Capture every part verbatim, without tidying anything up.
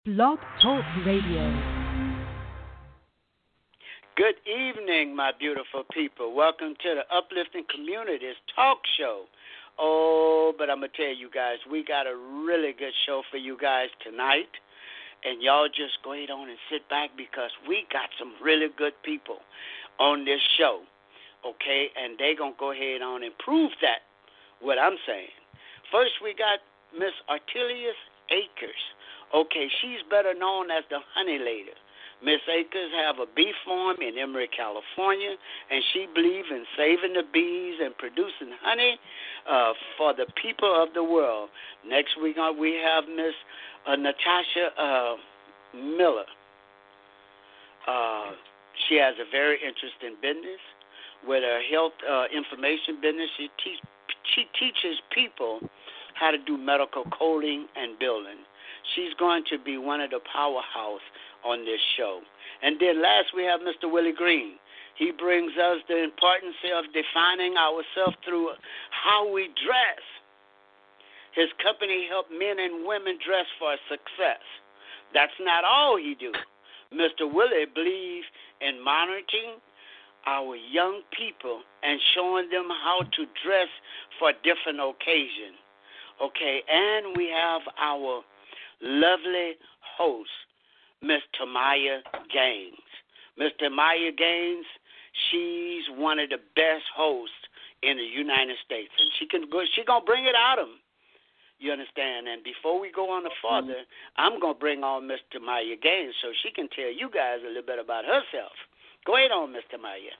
Blog Talk Radio. Good evening, my beautiful people. Welcome to the Uplifting Communities Talk Show. Oh, but I'm going to tell you guys, we got a really good show for you guys tonight. And y'all just go ahead on and sit back because we got some really good people on this show. Okay? And they going to go ahead on and prove that, what I'm saying. First, we got Miss Artelius Akers. Okay, she's better known as the Honey Lady. Miss Akers have a bee farm in Emory, California, and she believes in saving the bees and producing honey uh, for the people of the world. Next week uh, we have Miss uh, Natasha uh, Miller. Uh, she has a very interesting business with her health uh, information business. She, te- she teaches people how to do medical coding and billing. She's going to be one of the powerhouse on this show. And then last we have Mister Willie Green. He brings us the importance of defining ourselves through how we dress. His company helps men and women dress for success. That's not all he do. Mister Willie believes in monitoring our young people and showing them how to dress for different occasions. Okay, and we have our lovely host, Miss Tamaya Gaines. Miss Tamaya Gaines, she's one of the best hosts in the United States, and she can go. She gonna bring it out of them. You understand? And before we go on further, I'm gonna bring on Miss Tamaya Gaines so she can tell you guys a little bit about herself. Go ahead on, Miss Tamaya.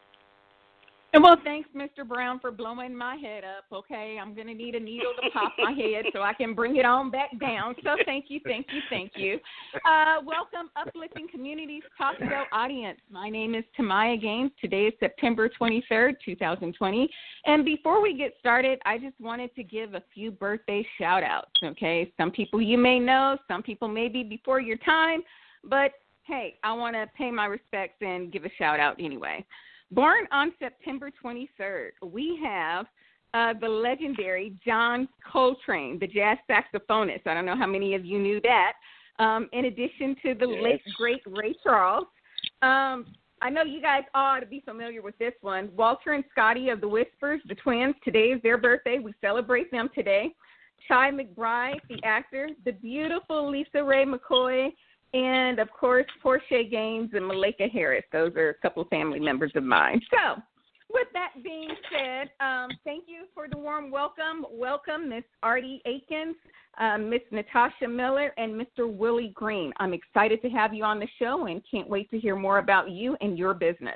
And well, thanks, Mister Brown, for blowing my head up, okay? I'm going to need a needle to pop my head so I can bring it on back down. So thank you, thank you, thank you. Uh, welcome, Uplifting Communities Talk Show audience. My name is Tamaya Gaines. Today is September twenty-third, twenty twenty. And before we get started, I just wanted to give a few birthday shout-outs, okay? Some people you may know, some people may be before your time, but, hey, I want to pay my respects and give a shout-out anyway. Born on September twenty-third, we have uh, the legendary John Coltrane, the jazz saxophonist. I don't know how many of you knew that. Um, in addition to the yes. late, great Ray Charles. Um, I know you guys ought to be familiar with this one. Walter and Scotty of the Whispers, the twins, today is their birthday. We celebrate them today. Chi McBride, the actor, the beautiful Lisa Ray McCoy, and, of course, Portia Gaines and Malika Harris. Those are a couple of family members of mine. So, with that being said, um, thank you for the warm welcome. Welcome, Miss Artie Akins, uh, Miss Natasha Miller, and Mister Willie Green. I'm excited to have you on the show and can't wait to hear more about you and your business.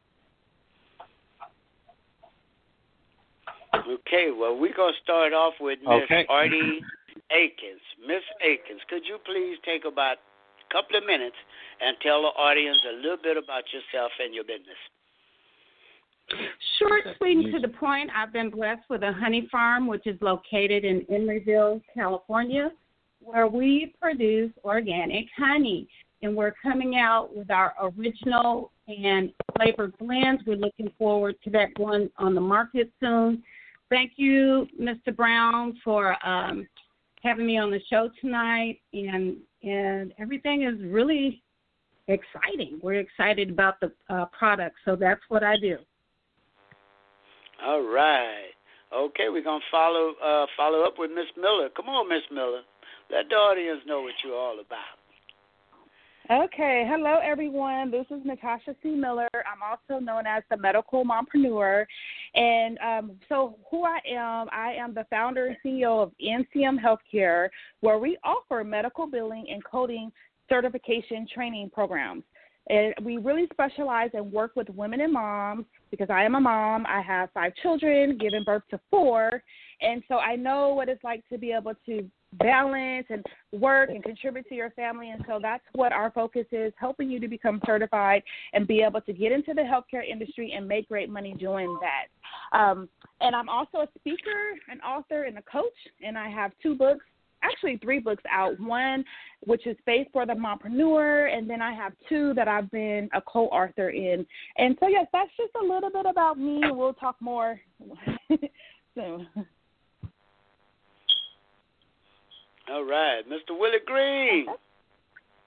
Okay, well, we're going to start off with Miss Okay. Artie Akins. Miss Akins, could you please take about couple of minutes and tell the audience a little bit about yourself and your business. Short, sweet, and to the point, I've been blessed with a honey farm, which is located in Emeryville, California, where we produce organic honey. And we're coming out with our original and flavored blends. We're looking forward to that going on the market soon. Thank you, Mister Brown, for um, having me on the show tonight. And And everything is really exciting. We're excited about the uh, product, so that's what I do. All right. Okay, we're going to follow uh, follow up with Miss Miller. Come on, Miss Miller. Let the audience know what you're all about. Okay. Hello, everyone. This is Natasha C. Miller. I'm also known as the Medical Mompreneur. And um, so who I am, I am the founder and C E O of N C M Healthcare, where we offer medical billing and coding certification training programs. And we really specialize and work with women and moms because I am a mom. I have five children, giving birth to four. And so I know what it's like to be able to balance and work and contribute to your family. And so that's what our focus is, helping you to become certified and be able to get into the healthcare industry and make great money doing that. Um, and I'm also a speaker, an author, and a coach, and I have two books, actually three books out. One, which is Faith for the Mompreneur, and then I have two that I've been a co-author in. And so, yes, that's just a little bit about me. We'll talk more soon. All right. Mister Willie Green.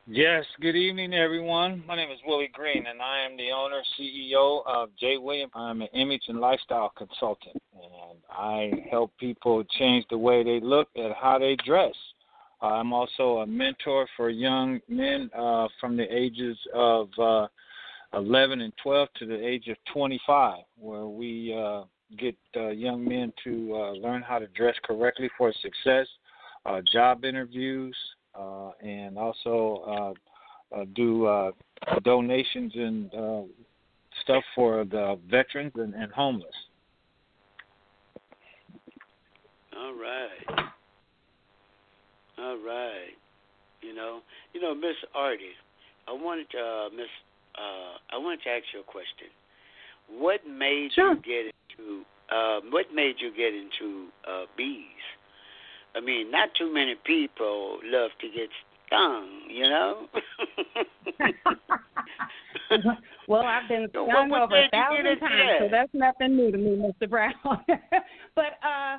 Yes, good evening, everyone. My name is Willie Green, and I am the owner, C E O of J. Williams. I'm an image and lifestyle consultant, and I help people change the way they look and how they dress. Uh, I'm also a mentor for young men uh, from the ages of uh, eleven and twelve to the age of twenty-five, where we uh, get uh, young men to uh, learn how to dress correctly for success, uh, job interviews, Uh, and also uh, uh, do uh, donations and uh, stuff for the veterans and, and homeless. All right. All right. You know, you know, Miss Artie, I wanted to, uh, Miss, uh, I wanted to ask you a question. What made Sure. you get into? Uh, what made you get into uh, bees? I mean, not too many people love to get stung, you know? Well, I've been So stung what over a made you get thousand into times, that? so that's nothing new to me, Mister Brown. But uh,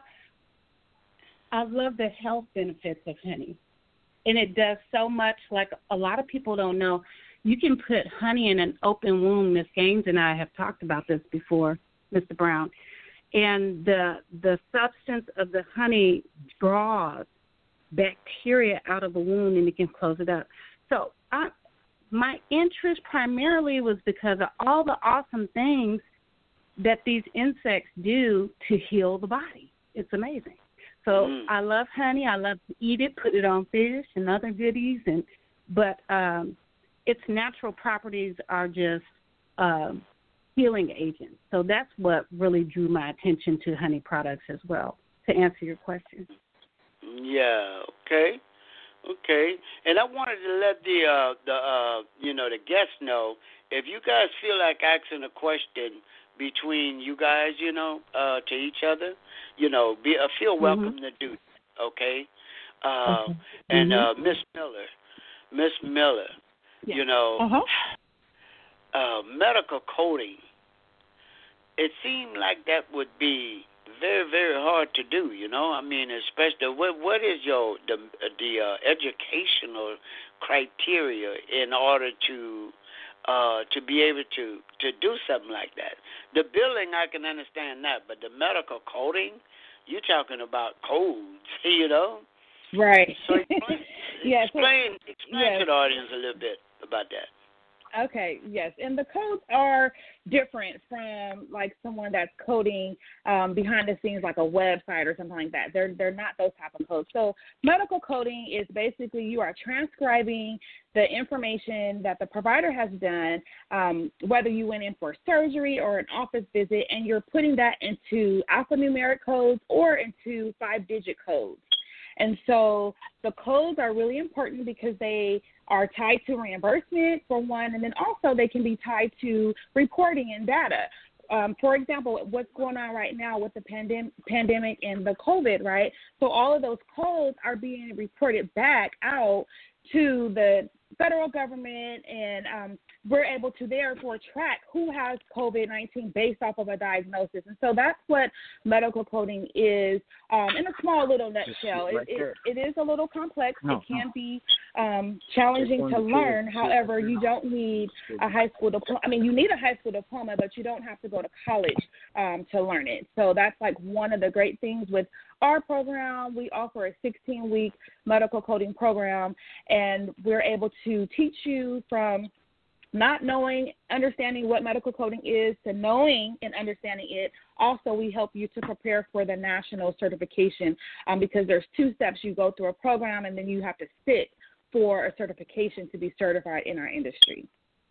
I love the health benefits of honey, and it does so much. Like a lot of people don't know, you can put honey in an open wound. Miss Gaines and I have talked about this before, Mister Brown. And the the substance of the honey draws bacteria out of the wound, and it can close it up. So I, my interest primarily was because of all the awesome things that these insects do to heal the body. It's amazing. So Mm. I love honey. I love to eat it, put it on fish and other goodies. And but um, its natural properties are just um, healing agents. So that's what really drew my attention to honey products as well, to answer your question. Yeah. Okay. Okay. And I wanted to let the uh, the uh, you know the guests know, if you guys feel like asking a question between you guys, you know, uh, to each other, you know, be uh, feel welcome Mm-hmm. to do that. Okay. Uh, Okay. And uh, Mm-hmm. Miss Miller, Miss Miller, Yeah. you know, Uh-huh. uh, medical coding. It seemed like that would be very, very hard to do. You know, I mean, especially what what is your the the uh, educational criteria in order to uh, to be able to to do something like that? The billing, I can understand that, but the medical coding, you're talking about codes, you know. Right. So explain, Yeah, so- explain, explain yes. to the audience a little bit about that. Okay, yes. And the codes are different from like someone that's coding um, behind the scenes like a website or something like that. They're they're not those type of codes. So medical coding is basically you are transcribing the information that the provider has done, um, whether you went in for surgery or an office visit, and you're putting that into alphanumeric codes or into five-digit codes. And so the codes are really important because they are tied to reimbursement, for one, and then also they can be tied to reporting and data. Um, for example, what's going on right now with the pandem- pandemic and the COVID, right? So all of those codes are being reported back out to the federal government, and um, we're able to therefore track who has COVID nineteen based off of a diagnosis. And so that's what medical coding is um, in a small little nutshell. right it, there. it, it is a little complex. No, it can no. be um, challenging Take to one, two, learn. six, However, seven, you don't need a high school diploma. I mean, you need a high school diploma, but you don't have to go to college um, to learn it. So that's like one of the great things with our program. We offer a sixteen-week medical coding program, and we're able to teach you from not knowing, understanding what medical coding is, to knowing and understanding it. Also, we help you to prepare for the national certification um, because there's two steps. You go through a program, and then you have to sit for a certification to be certified in our industry.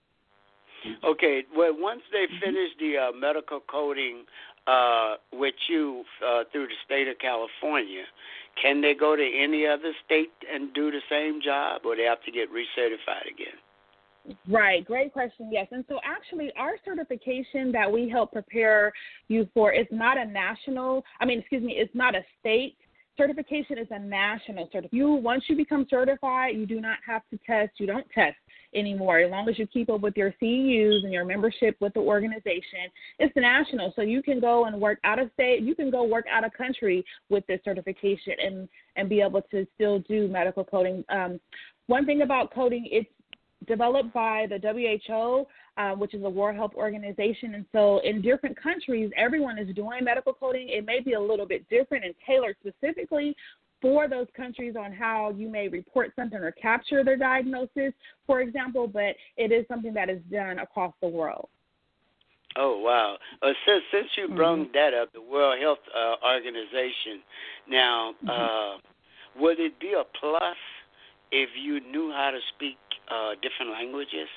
Okay, well, once they finish the uh, medical coding uh, with you uh, through the state of California, can they go to any other state and do the same job, or they have to get recertified again? Right. Great question. Yes. And so actually our certification that we help prepare you for is not a national, I mean, excuse me, it's not a state certification, it's a national certification. You, once you become certified, you do not have to test. You don't test anymore. As long as you keep up with your C E Us and your membership with the organization, it's national. So you can go and work out of state. You can go work out of country with this certification and, and be able to still do medical coding. Um, one thing about coding, it's developed by the W H O, uh, which is a World Health Organization. And so in different countries, everyone is doing medical coding. It may be a little bit different and tailored specifically for those countries on how you may report something or capture their diagnosis, for example, but it is something that is done across the world. Oh, wow. Uh, since, since you Mm-hmm. brought that up, the World Health uh, Organization, now, Mm-hmm. uh, would it be a plus if you knew how to speak uh, different languages?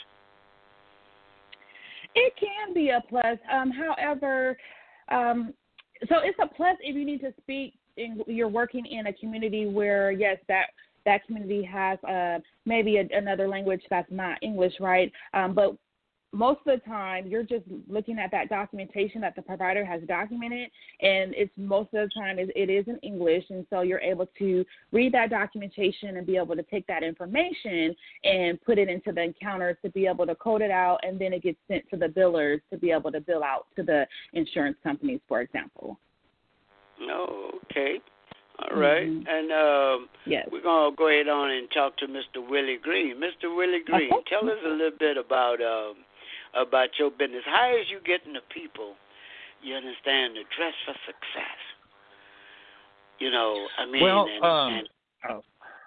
It can be a plus. Um, however, um, so it's a plus if you need to speak, in, you're working in a community where, yes, that that community has uh, maybe a, another language that's not English, right? Um, but most of the time, you're just looking at that documentation that the provider has documented, and it's most of the time it, it is in English, and so you're able to read that documentation and be able to take that information and put it into the encounter to be able to code it out, and then it gets sent to the billers to be able to bill out to the insurance companies, for example. Oh, okay. All right. Mm-hmm. And um, yes. we're going to go ahead on and talk to Mister Willie Green. Mister Willie Green, Okay. tell us a little bit about um, about your business. How is you getting the people, you understand, to dress for success? You know, I mean, Well, and, um, and uh,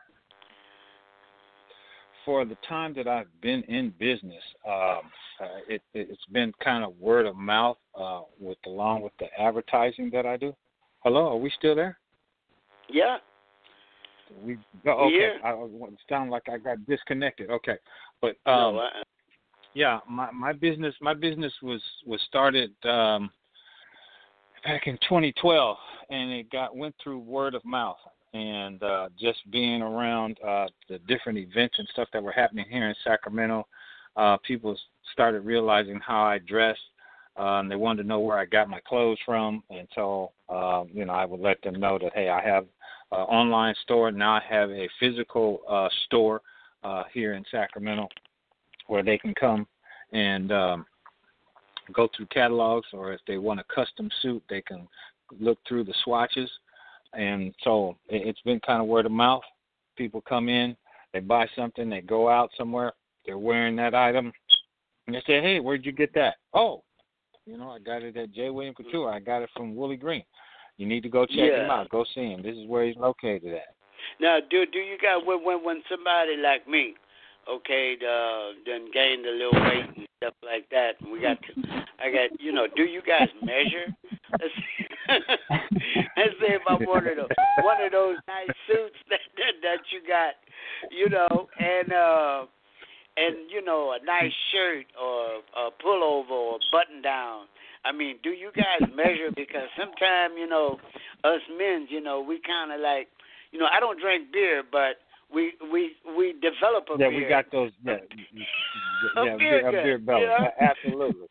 for the time that I've been in business, um, uh, it, it's been kind of word of mouth uh, with along with the advertising that I do. Hello, are we still there? yeah, We oh, okay. Yeah. I, it sounded like I got disconnected. Okay, but um, no, I, yeah, my my business my business was was started um, back in twenty twelve, and it got went through word of mouth and uh, just being around uh, the different events and stuff that were happening here in Sacramento. Uh, people started realizing how I dressed. Uh, and they wanted to know where I got my clothes from, and so uh, you know I would let them know that hey, I have an online store. Now I have a physical uh, store uh, here in Sacramento where they can come and um, go through catalogs, or if they want a custom suit, they can look through the swatches. And so it, it's been kind of word of mouth. People come in, they buy something, they go out somewhere, they're wearing that item, and they say, hey, where'd you get that? Oh, you know, I got it at J. William Couture. I got it from Willie Green. You need to go check Yeah. him out. Go see him. This is where he's located at. now, do do you got when when when somebody like me, okay, uh, done gained a little weight and stuff like that, and we got to, I got, you know, do you guys measure? Let's see, let's say if I wanted a, one of those nice suits that, that that you got, you know, and uh, and you know, a nice shirt or a pullover or button down. I mean, do you guys measure? Because sometimes, you know, us men, you know, we kind of like, you know, I don't drink beer, but we we we develop a yeah, beer. we got those. Yeah, A yeah, beer a gut, beer belly. you know? Yeah, absolutely.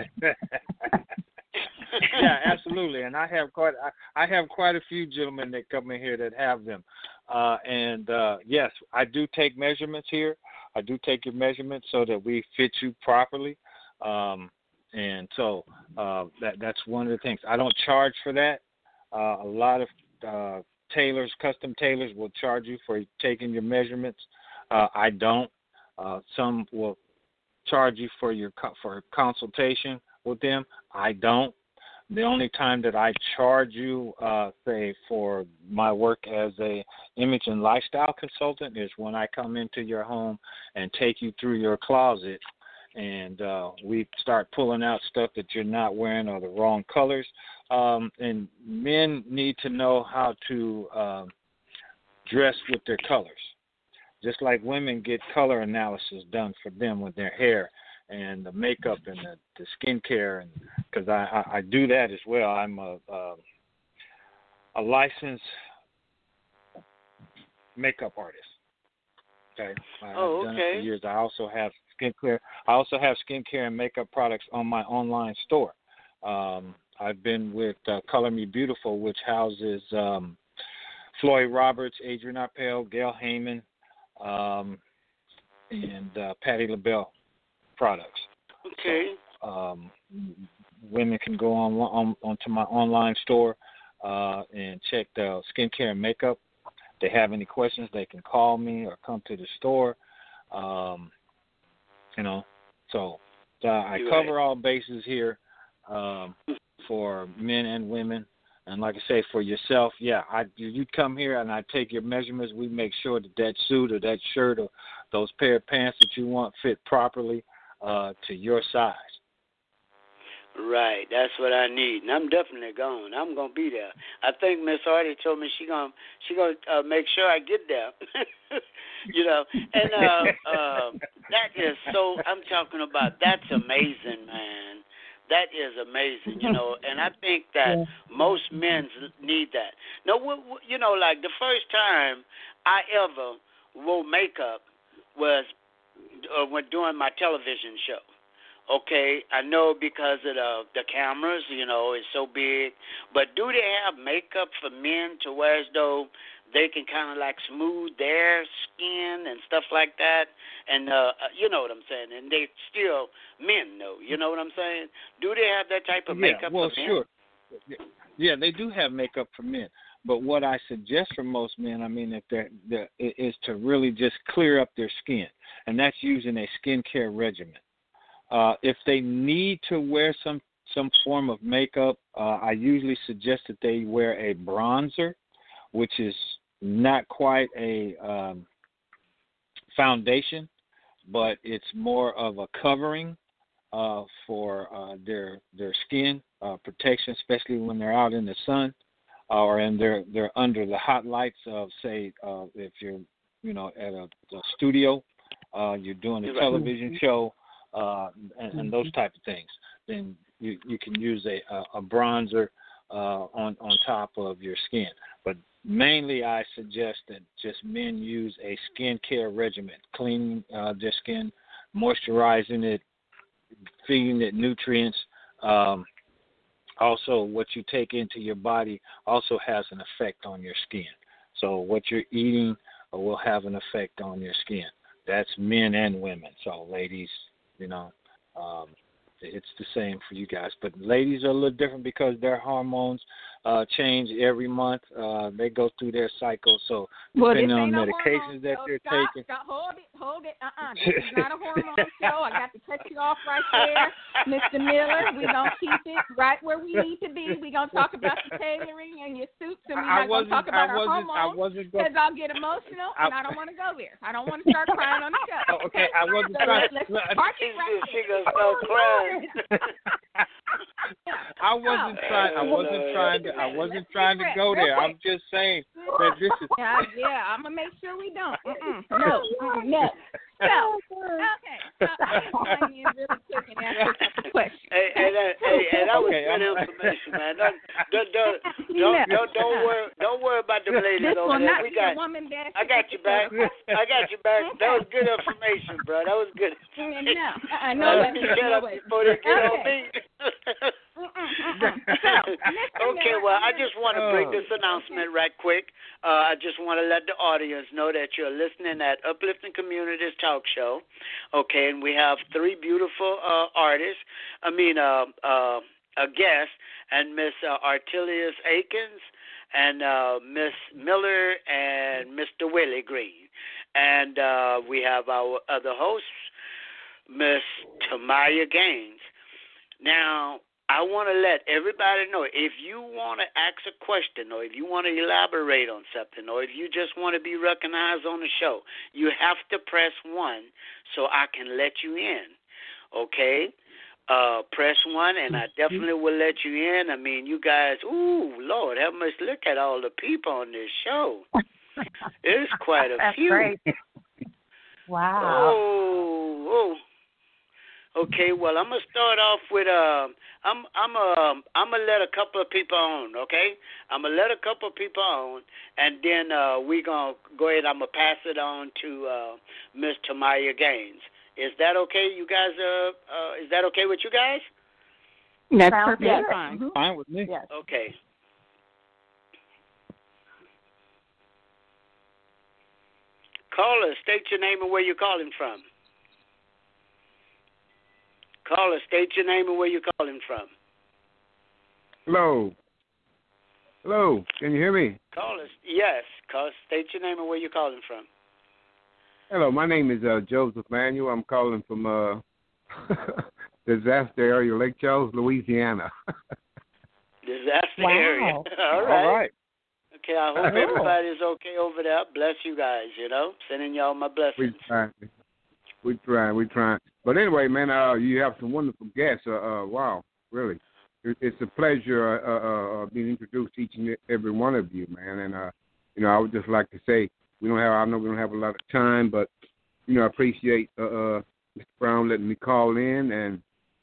yeah, absolutely. And I have quite I, I have quite a few gentlemen that come in here that have them. Uh, and uh, yes, I do take measurements here. I do take your measurements so that we fit you properly. Um, and so uh, that that's one of the things. I don't charge for that. Uh, a lot of uh, tailors, custom tailors, will charge you for taking your measurements. Uh, I don't. Uh, some will charge you for your for consultation with them. I don't. The only time that I charge you, uh, say, for my work as a image and lifestyle consultant is when I come into your home and take you through your closet, and uh, we start pulling out stuff that you're not wearing or the wrong colors. Um, and men need to know how to um, dress with their colors, just like women get color analysis done for them with their hair and the makeup and the, the skincare, and because I, I, I do that as well. I'm a a, a licensed makeup artist. Okay, I, Oh, I've done okay. it for years. I also have skincare. I also have skincare and makeup products on my online store. Um, I've been with uh, Color Me Beautiful, which houses um, Floyd Roberts, Adrian Arpel, Gail Heyman, um, and uh, Patti LaBelle products. Okay. So, um, women can go on, on onto my online store uh, and check the skincare and makeup they have any questions, they can call me or come to the store. Um, you know, so, so I You're cover right. all bases here um, for men and women. And like I say, for yourself, yeah, I you come here and I take your measurements. We make sure that that suit or that shirt or those pair of pants that you want fit properly uh, to your size. Right, that's what I need, and I'm definitely going. I'm gonna be there. I think Miss Hardy told me she gonna she gonna uh, make sure I get there. You know, and uh, uh, that is so. I'm talking about that's amazing, man. That is amazing, you know, and I think that most men need that. No, you know, like the first time I ever wore makeup was uh, when doing my television show. Okay, I know because of the the cameras, you know, it's so big. But do they have makeup for men to wear as though they can kind of like smooth their skin and stuff like that? And uh, you know what I'm saying? And they still men know. You know what I'm saying? Do they have that type of yeah, makeup well, for men? sure. Yeah, they do have makeup for men. But what I suggest for most men, I mean, if they're, they're, is to really just clear up their skin, and that's using a skincare regimen. Uh, if they need to wear some, some form of makeup, uh, I usually suggest that they wear a bronzer, which is not quite a um, foundation, but it's more of a covering uh, for uh, their their skin uh, protection, especially when they're out in the sun uh, or and they're they're under the hot lights of, say, uh, if you're you know at a, a studio, uh, you're doing a television show. Uh, and, and those type of things, then you, you can use a, a, a bronzer uh, on, on top of your skin. But mainly I suggest that just men use a skincare regimen, cleaning uh, their skin, moisturizing it, feeding it nutrients. Um, also, what you take into your body also has an effect on your skin. So what you're eating will have an effect on your skin. That's men and women. So ladies, you know, um, it's the same for you guys. But ladies are a little different because their hormones uh, change every month. Uh, they go through their cycle. So depending well, on no medications that show. they're Stop, taking. Stop, hold it, hold it. Uh-uh. This is not a hormone show. I got to cut you off right there, Mister Miller. We're going to keep it right where we need to be. We're going to talk about the tailoring and your suits, and we're not going to talk about I our hormones because I'll get emotional, I, and I don't want to go there. I don't want to start crying on the show. Oh, okay, I wasn't so trying. Let's Look, park it right She there. gonna start crying. I wasn't Oh. trying. I wasn't trying to. I wasn't trying to go there. I'm just saying that this is. Yeah, yeah. I'm gonna make sure we don't. Mm-mm. No, mm-mm, no. So, okay. So I'm going in really quick and ask you a couple questions. Hey, hey, that, hey, hey, that was Okay, good I'm- information, man. Don't, don't, don't, No. don't, don't, don't worry, don't worry about them ladies This over will there. not We be got, a woman dash. I got you back. I got you back. That was good information, bro. That was good. No, I Uh, know let me shut no up way. before they get on me. Mm-mm, mm-mm. So, Mister Okay, Miller, well, I I'm just want to bring this announcement right quick. Uh, I just want to let the audience know that you're listening at Uplifting Communities Talk Show. Okay, and we have three beautiful uh, artists. I mean, uh, uh, a guest, and Miss uh, Artelius Akins, and uh, Miss Miller, and Mister Willie Green. And uh, we have our other hosts, Miss Tamaya Gaines. Now, I want to let everybody know, if you want to ask a question or if you want to elaborate on something or if you just want to be recognized on the show, you have to press one so I can let you in, okay? Uh, press one, and I definitely will let you in. I mean, you guys, ooh, Lord, have much look at all the people on this show. It's quite a That's few. great. Wow. Oh, oh. Okay, well, I'm gonna start off with uh, I'm I'm uh, I'm gonna let a couple of people on. Okay, I'm gonna let a couple of people on, and then uh, we gonna go ahead. I'm gonna pass it on to uh, Miss Tamaya Gaines. Is that okay, you guys? Uh, uh, is that okay with you guys? That's Sounds perfectly good. fine. Mm-hmm. Fine with me. Yes. Okay. Caller, state your name and where you're calling from. Caller, state your name and where you're calling from. Hello. Hello, can you hear me? Call us. Yes. Call. State your name and where you're calling from. Hello, my name is uh, Joseph Manuel. I'm calling from uh, disaster area, Lake Charles, Louisiana. Disaster Wow. area. All right. All right. Okay, I hope everybody's okay over there. Bless you guys, you know. Sending y'all my We blessings. trying. We trying. We trying. But anyway, man, uh, you have some wonderful guests. Uh, uh, wow, really. It, it's a pleasure uh, uh, being introduced to each and every one of you, man. And, uh, you know, I would just like to say, we don't have, I know we don't have a lot of time, but, you know, I appreciate uh, uh, Mister Brown letting me call in. And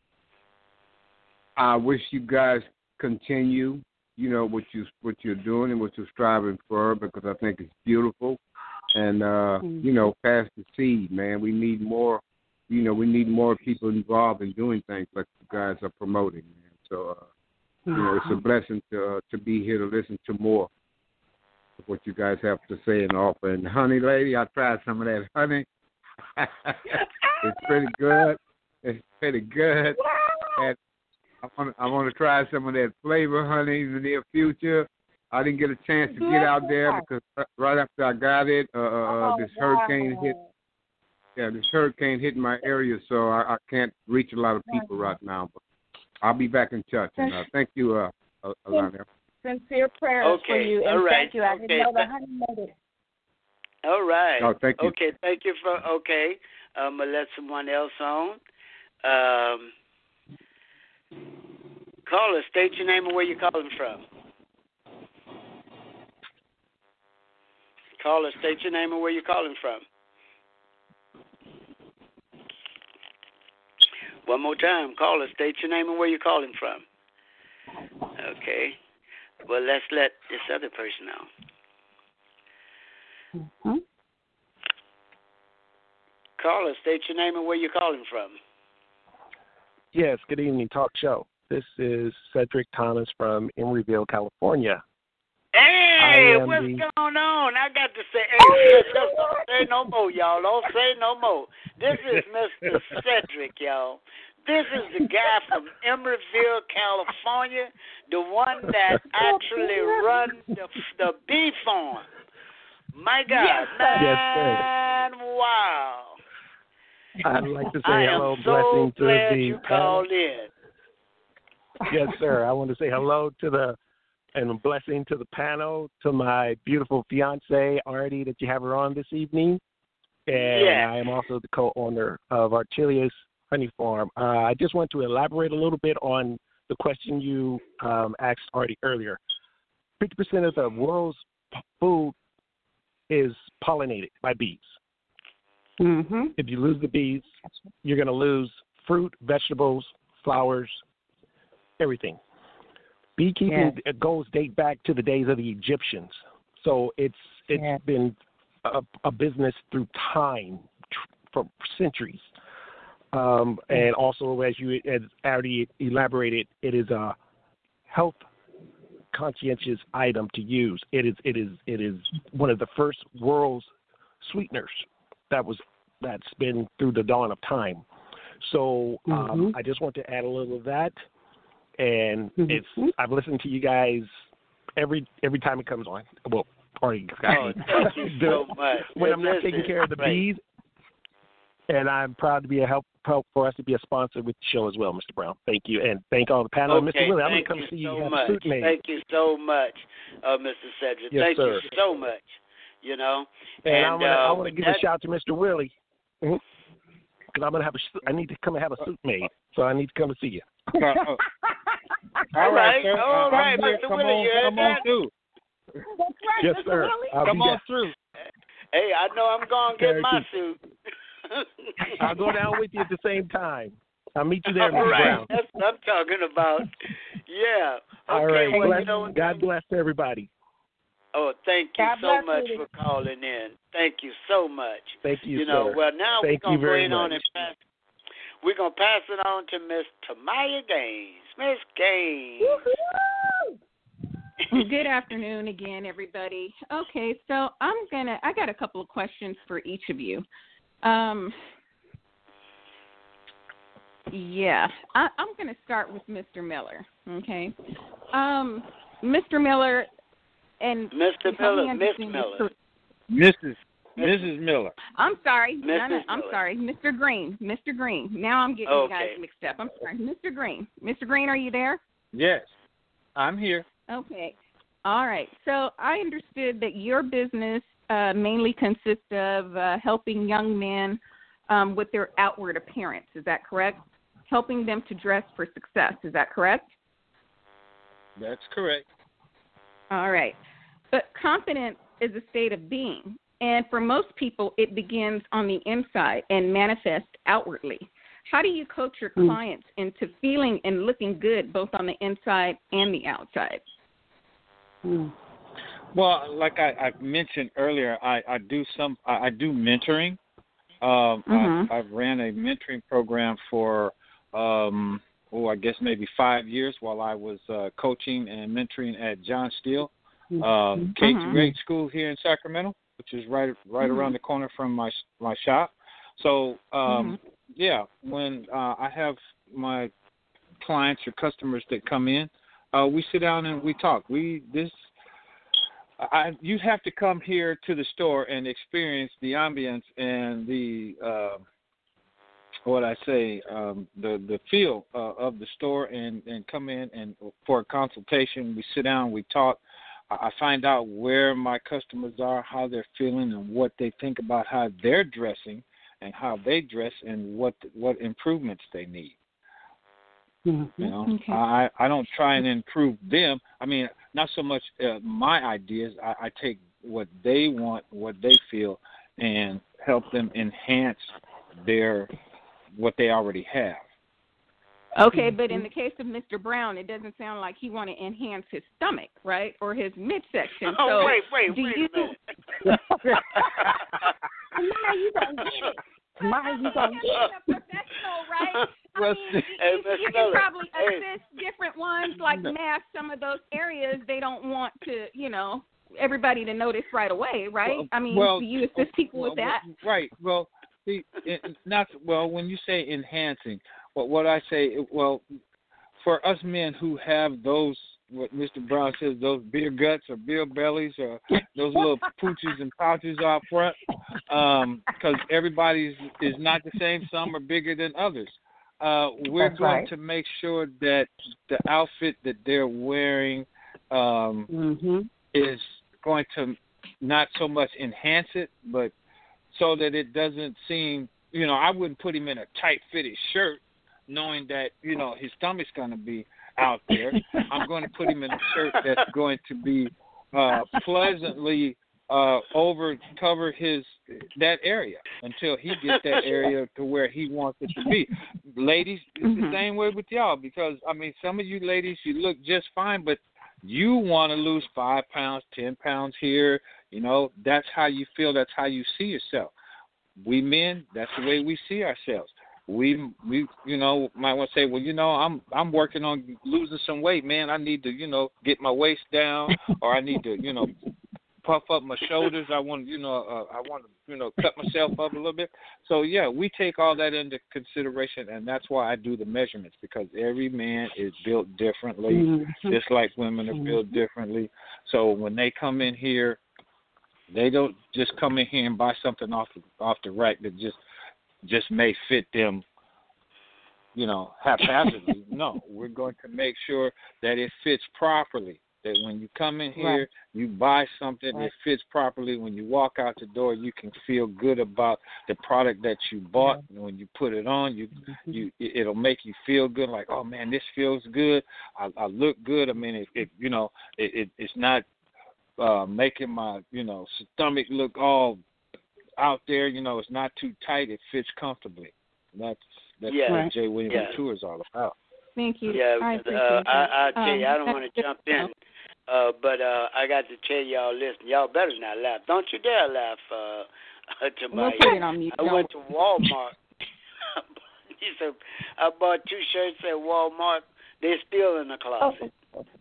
I wish you guys continue, you know, what you what you're doing and what you're striving for, because I think it's beautiful. And uh, mm-hmm. you know, pass the seed, man. We need more, you know, we need more people involved in doing things like you guys are promoting, man. So, uh, mm-hmm. you know, it's a blessing to uh, to be here to listen to more of what you guys have to say and offer. And honey, lady, I tried some of that honey. It's pretty good. It's pretty good. And I want I want to try some of that flavor honey in the near future. I didn't get a chance to get out there because right after I got it, uh, uh, this hurricane hit. Yeah, this hurricane hit my area, so I, I can't reach a lot of people right now. But I'll be back in touch. And uh, thank you, uh, Alana. Sincere prayers okay. for you, and all right. thank you. I okay. didn't know the honey made it. All right. Oh, thank you. Okay, thank you for. Okay, I'm gonna let someone else on. Um, caller, state your name and where you're calling from. Caller, state your name and where you're calling from. One more time. Caller, state your name and where you're calling from. Okay. Well, let's let this other person know. Mm-hmm. Caller, state your name and where you're calling from. Yes, good evening, talk show. This is Cedric Thomas from Emeryville, California. Hey, what's the... going on? I got to say, hey, just don't say no more, y'all. Don't say no more. This is Mister Cedric, y'all. This is the guy from Emeryville, California, the one that actually runs the, the bee farm. My God, yes, man, yes, wow. I'd like to say I hello, am so blessing to glad the you panel. called in. Yes, sir. I want to say hello to the and a blessing to the panel, to my beautiful fiance, Artie, that you have her on this evening. And yeah. I am also the co-owner of Archelius Honey Farm. Uh, I just want to elaborate a little bit on the question you um, asked Artie earlier. fifty percent of the world's food is pollinated by bees. Mm-hmm. If you lose the bees, you're going to lose fruit, vegetables, flowers, everything. Beekeeping yeah. goals date back to the days of the Egyptians, so it's it's yeah. been a, a business through time for centuries. Um, and also, as you as already elaborated, it is a health conscientious item to use. It is it is it is one of the first world's sweeteners that was that's been through the dawn of time. So um, mm-hmm. I just want to add a little of that. And it's I've listened to you guys every every time it comes on. Well, party. Oh, thank you so much. When I'm not taking care of the bees, and I'm proud to be a help help for us to be a sponsor with the show as well, Mister Brown. Thank you, and thank all the panel. Okay, Mister Willie, I'm going to come you see you. So Have much. a suit made. Thank you so much, uh, Mister Cedric. Yes, thank sir. you so much. You know, and, and I'm gonna, uh, I want to give that, a shout out to Mister Willie because mm-hmm. I'm going to have a. I need to come and have a suit made, so I need to come and see you. Uh, uh, all right, sir. all uh, right, here. Mister Come Willie, on, you heard come that? on through. That's right, yes, Mister sir. Willie. I'll Come on that. through. Hey, I know I'm going to get my suit. I'll go down with you at the same time. I'll meet you there, Mister All right, Brown. that's what I'm talking about. Yeah. Okay, all right. well, Bless, you know, God bless everybody. Oh, thank you God so much you. for calling in. Thank you so much. Thank you, You know, sir. well, now Thank we're going to go in much. on and pass. We're going to pass it on to Miss Tamaya Gaines. Miss Gaines. Good afternoon again, everybody. Okay, so I'm going to, I got a couple of questions for each of you. Um, yeah, I, I'm going to start with Mister Miller, okay? Um, Mister Miller and Mister Miller, Miss Miller, Missus Missus Miller. I'm sorry. No, no, Missus I'm Miller. sorry. Mister Green. Mister Green. Now I'm getting Okay. you guys mixed up. I'm sorry. Mister Green. Mister Green, are you there? Yes, I'm here. Okay. All right. So I understood that your business uh, mainly consists of uh, helping young men um, with their outward appearance. Is that correct? Helping them to dress for success. Is that correct? That's correct. All right. But confidence is a state of being. And for most people, it begins on the inside and manifests outwardly. How do you coach your Mm. clients into feeling and looking good both on the inside and the outside? Mm. Well, like I, I mentioned earlier, I, I do some I, I do mentoring. Um, Mhm. I, I've ran a mentoring program for um, oh, I guess maybe five years while I was uh, coaching and mentoring at John Steele um, K through eight school here in Sacramento, which is right right Mhm. around the corner from my my shop. So um, Mhm. yeah, when uh, I have my clients or customers that come in, uh, we sit down and we talk. We this. I, you have to come here to the store and experience the ambience and the uh, what I say um, the the feel uh, of the store and, and come in and for a consultation. We sit down, we talk. I find out where my customers are, how they're feeling, and what they think about how they're dressing and how they dress and what what improvements they need. Mm-hmm. You know, Okay. I I don't try and improve them. I mean, not so much uh, my ideas. I, I take what they want, what they feel, and help them enhance their what they already have. Okay, but in the case of Mister Brown, it doesn't sound like he want to enhance his stomach, right, or his midsection. Oh, so wait, wait, do wait you? a minute. Now you gonna get it. Now you gonna get it. A professional, right? I Well, mean, see- you, Hey, Miss you can Miller, probably hey. assist different ones, like mask some of those areas they don't want to, you know, everybody to notice right away, right? Well, I mean, well, do you assist people well, with that? Right. Well, see, it, not well. When you say enhancing, what what I say, well, for us men who have those, what Mister Brown says, those beer guts or beer bellies or those little pooches and pouches out front, because um, everybody is not the same. Some are bigger than others. Uh, we're That's going right. to make sure that the outfit that they're wearing um, Mm-hmm. is going to not so much enhance it, but so that it doesn't seem, you know, I wouldn't put him in a tight-fitted shirt knowing that, you know, his stomach's going to be out there. I'm going to put him in a shirt that's going to be uh, pleasantly uh, over, cover his, that area until he gets that area to where he wants it to be. Ladies, it's Mhm. the same way with y'all because, I mean, some of you ladies, you look just fine, but you want to lose five pounds, ten pounds here. You know, that's how you feel. That's how you see yourself. We men, that's the way we see ourselves. We, we, you know, might want to say, well, you know, I'm, I'm working on losing some weight, man. I need to, you know, get my waist down, or I need to, you know, puff up my shoulders. I want, you know, uh, I want to, you know, cut myself up a little bit. So yeah, we take all that into consideration, and that's why I do the measurements because every man is built differently, Mm-hmm. just like women are built differently. So when they come in here, they don't just come in here and buy something off the, off the rack that just just may fit them, you know, haphazardly. No, we're going to make sure that it fits properly. That when you come in here, Right. you buy something Right. that fits properly. When you walk out the door, you can feel good about the product that you bought. And when you put it on, you you it'll make you feel good. Like, oh man, this feels good. I, I look good. I mean, it, it you know, it, it it's not uh, making my you know stomach look all out there. You know, it's not too tight. It fits comfortably. That's that's Yeah. what Right. Jay Williams Yeah. Tour is all about. Thank you. Yeah, I because, appreciate uh, that. I, I tell you, I don't Um, want to jump in, uh, but uh, I got to tell y'all, listen, y'all better not laugh. Don't you dare laugh uh, to my. We'll put it on mute. I Don't went to Walmart. He said, I bought two shirts at Walmart. They're still in the closet.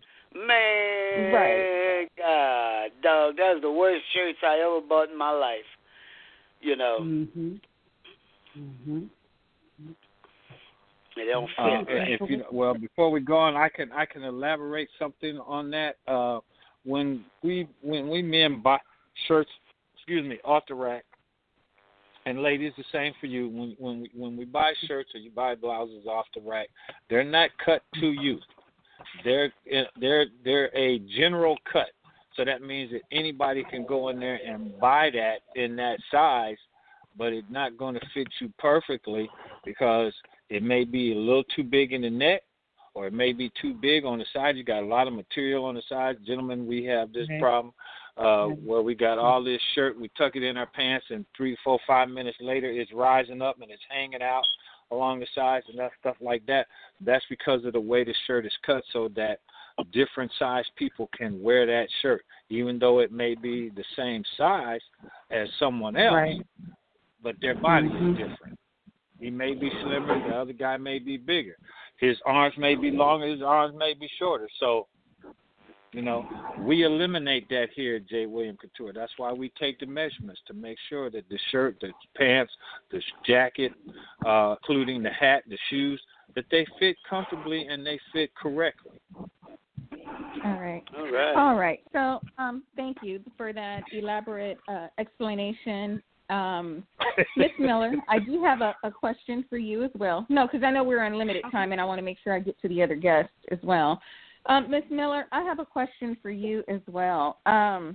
Man, Right. God, dog, that was the worst shirts I ever bought in my life. You know. Mm-hmm. Mm-hmm. They don't fit. Uh, right. if you well, before we go on, I can I can elaborate something on that. Uh, when we when we men buy shirts, excuse me, off the rack, and ladies, the same for you. When when we, when we buy shirts or you buy blouses off the rack, they're not cut to you. They're they're they're a general cut. So that means that anybody can go in there and buy that in that size, but it's not going to fit you perfectly because it may be a little too big in the neck, or it may be too big on the side. You got a lot of material on the side. Gentlemen, we have this mm-hmm. problem uh, where we got all this shirt, we tuck it in our pants, and three, four, five minutes later, it's rising up and it's hanging out along the sides and that stuff like that. That's because of the way the shirt is cut, so that different size people can wear that shirt, even though it may be the same size as someone else, right. but their body mm-hmm. is different. He may be slimmer, the other guy may be bigger. His arms may be longer, his arms may be shorter. So, you know, we eliminate that here at J. William Couture. That's why we take the measurements to make sure that the shirt, the pants, the jacket, uh, including the hat, the shoes, that they fit comfortably and they fit correctly. All right. All right. All right. So, um, thank you for that elaborate uh, explanation. Um, Miz Miller, I do have a, a question for you as well. No, because I know we're on limited time, and I want to make sure I get to the other guests as well. Um, Miz Miller, I have a question for you as well. Um,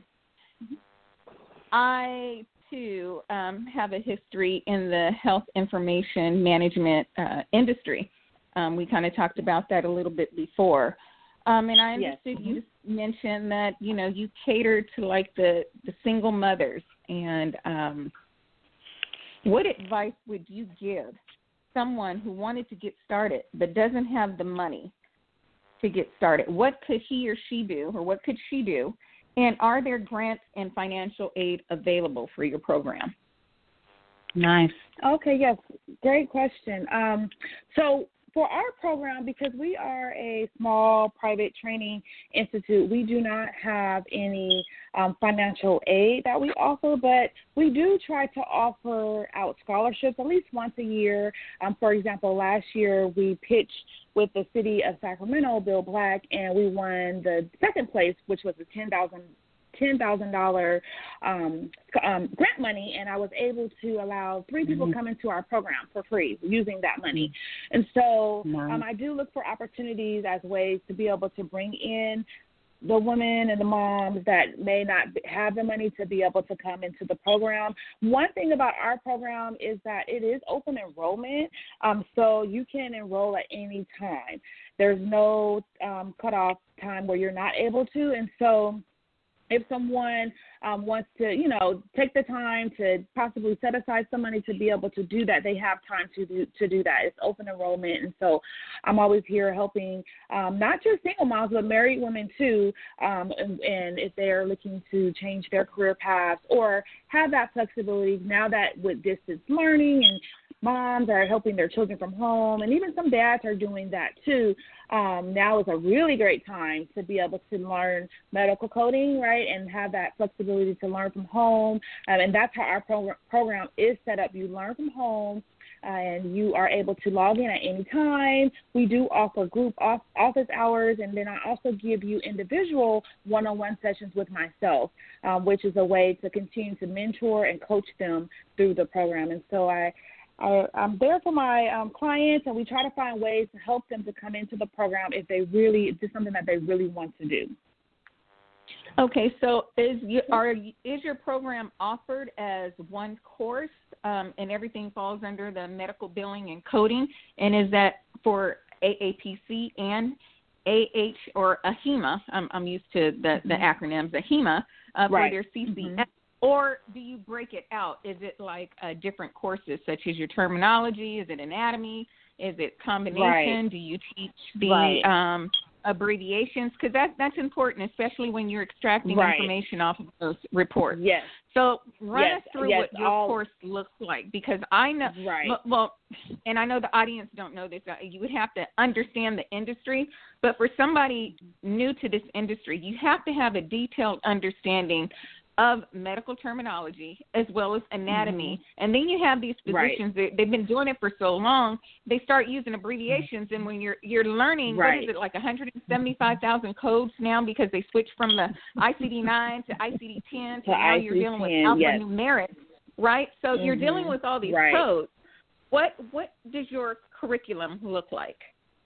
I, too, um, have a history in the health information management uh, industry. Um, we kind of talked about that a little bit before. Um, and I understood yes. you mentioned that, you know, you cater to, like, the, the single mothers. And um, what advice would you give someone who wanted to get started but doesn't have the money to get started? What could he or she do, or what could she do? And are there grants and financial aid available for your program? Nice. Okay, yes, great question. Um, so for our program, because we are a small private training institute, we do not have any um, financial aid that we offer, but we do try to offer out scholarships at least once a year. Um, for example, last year we pitched with the city of Sacramento, Bill Black, and we won the second place, which was a ten thousand dollars ten thousand dollars um, um, grant money, and I was able to allow three people Mm-hmm. come into our program for free using that money. And so Nice. um, I do look for opportunities as ways to be able to bring in the women and the moms that may not have the money to be able to come into the program. One thing about our program is that it is open enrollment, um, so you can enroll at any time. There's no um, cutoff time where you're not able to, and so if someone um, wants to, you know, take the time to possibly set aside some money to be able to do that, they have time to do to do that. It's open enrollment, and so I'm always here helping um, not just single moms, but married women too, um, and, and if they are looking to change their career paths or have that flexibility now that with distance learning and moms are helping their children from home, and even some dads are doing that too. Um, now is a really great time to be able to learn medical coding, right, and have that flexibility to learn from home. Um, and that's how our pro- program is set up. You learn from home, uh, and you are able to log in at any time. We do offer group off- office hours, and then I also give you individual one-on-one sessions with myself, um, which is a way to continue to mentor and coach them through the program. And so I I, I'm there for my um, clients, and we try to find ways to help them to come into the program if they really, if it's something that they really want to do. Okay, so is you, are is your program offered as one course, um, and everything falls under the medical billing and coding? And is that for A A P C and A H or AHIMA? I'm, I'm used to the, the acronyms, AHIMA, uh, Right. for their C C S. Mm-hmm. Or do you break it out? Is it like uh, different courses, such as your terminology? Is it anatomy? Is it combination? Right. Do you teach the Right. um, abbreviations? Because that, that's important, especially when you're extracting Right. information off of those reports. Yes. So run Yes. us through Yes. what your All... course looks like, because I know, Right. well, and I know the audience don't know this. You would have to understand the industry, but for somebody new to this industry, you have to have a detailed understanding of medical terminology as well as anatomy. Mm-hmm. And then you have these physicians, right. they, they've been doing it for so long, they start using abbreviations. And when you're you're learning, right. what is it, like one hundred seventy-five thousand codes now because they switched from the I C D nine to I C D ten to, to now I C D ten, you're dealing with alphanumeric, yes. right? So mm-hmm. you're dealing with all these right. codes. What What does your curriculum look like?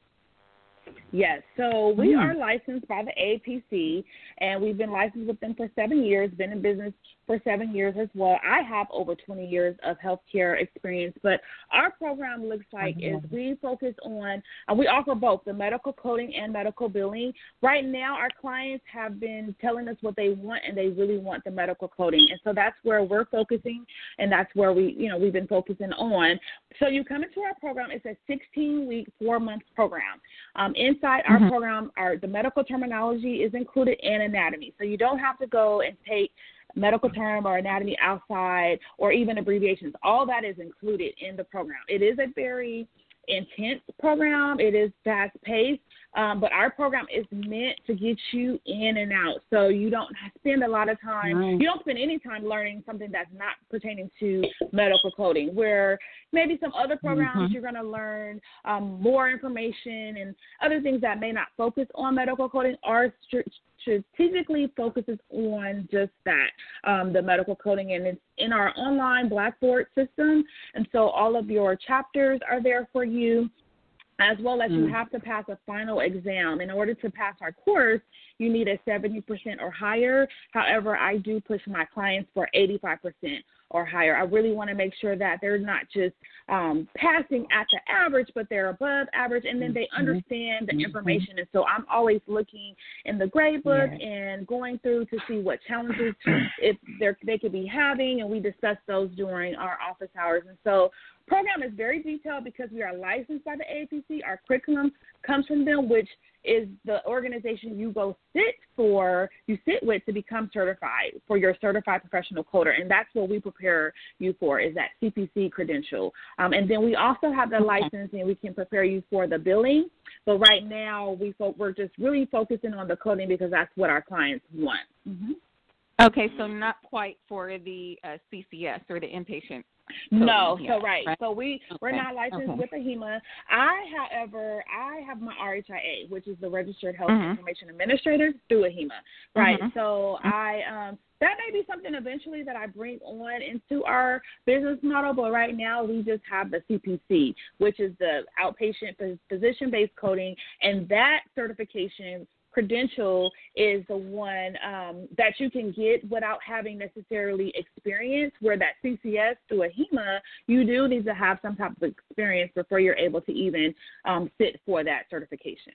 Yes, so we are licensed by the A P C, and we've been licensed with them for seven years, been in business for seven years as well. I have over twenty years of healthcare experience, but our program looks like mm-hmm. is we focus on, uh, we offer both the medical coding and medical billing. Right now, our clients have been telling us what they want, and they really want the medical coding, and so that's where we're focusing, and that's where we, you know, we've been focusing on. So you come into our program, it's a sixteen-week, four-month program. Um, inside our mm-hmm. program, our the medical terminology is included in anatomy, so you don't have to go and take medical term or anatomy outside or even abbreviations. All that is included in the program. It is a very intense program. It is fast-paced, um, but our program is meant to get you in and out. So you don't spend a lot of time, right. you don't spend any time learning something that's not pertaining to medical coding, where maybe some other programs mm-hmm. you're going to learn um, more information and other things that may not focus on medical coding. Our strategically focuses on just that, um, the medical coding, and it's in our online Blackboard system. And so all of your chapters are there for you, as well as mm. you have to pass a final exam. In order to pass our course, you need a seventy percent or higher. However, I do push my clients for eighty-five percent or higher. I really want to make sure that they're not just um, passing at the average, but they're above average, and then they understand the information. And so I'm always looking in the grade book yeah. and going through to see what challenges if they could be having, and we discuss those during our office hours. And so program is very detailed because we are licensed by the A P C. Our curriculum comes from them, which is the organization you go sit for, you sit with to become certified for your certified professional coder. And that's what we prepare you for, is that C P C credential. Um, and then we also have the license, and we can prepare you for the billing. But right now, we fo- we're just really focusing on the coding because that's what our clients want. Mm-hmm. Okay, so not quite for the uh, C C S or the inpatient. No, coding, so yeah, right. right. So we, okay. we're not licensed okay. with AHIMA. I, however, I have my R H I A, which is the Registered Health mm-hmm. Information Administrator through AHIMA, right? Mm-hmm. So I, um, that may be something eventually that I bring on into our business model, but right now we just have the C P C, which is the outpatient physician-based coding, and that certification credential is the one um, that you can get without having necessarily experience, where that C C S through AHIMA, you do need to have some type of experience before you're able to even um, sit for that certification.